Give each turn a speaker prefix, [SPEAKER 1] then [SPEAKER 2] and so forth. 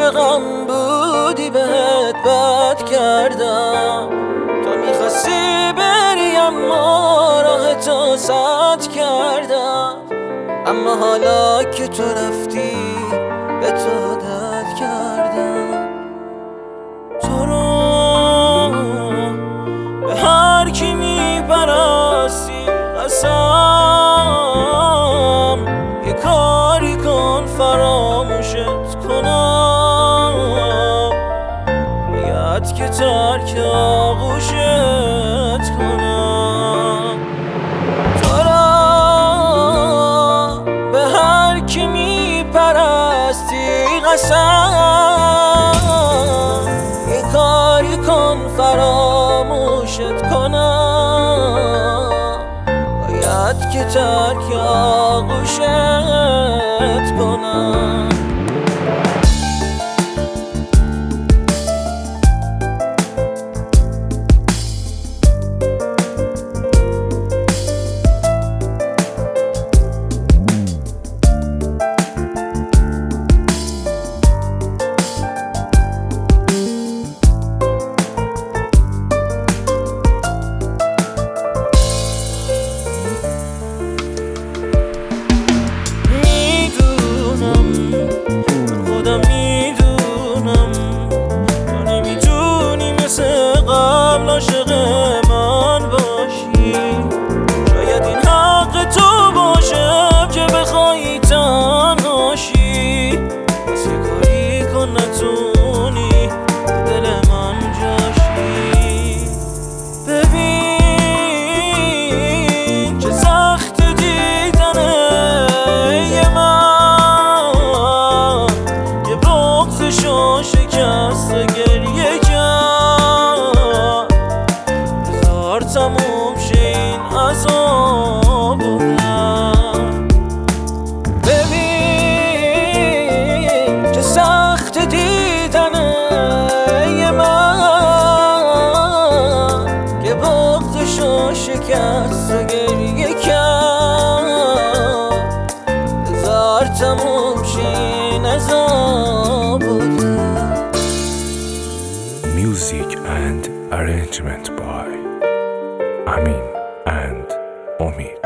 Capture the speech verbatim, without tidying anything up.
[SPEAKER 1] عاشقم بودی بهت بد کردم، تو میخواستی بری اما راه تو سد کردم، اما حالا که تو رفتی به تو دد کردم. تو رو به هر کی میپرستی قسم یه کاری کن فراموشت کنم، باید که ترک آغوشت کنم. تو را به هر کی میپرستی قسم یه کاری کن فراموشت کنم، باید که ترک آغوشت کنم. عاشق من باشی، شاید این حق تو باشه که بخوای تنهاشی، بس یه کاری کن نتونی دل من جاشی. ببین چه سخت دیدنه یه من که بغضشو شکست و گریه تموم شه این عذاب من. ببین چه سخت دیدنه یه من که بغضشو شکست و گریه کرد، بذار تموم شه این عذاب من.
[SPEAKER 2] Music and arrangement by Amin and Omid.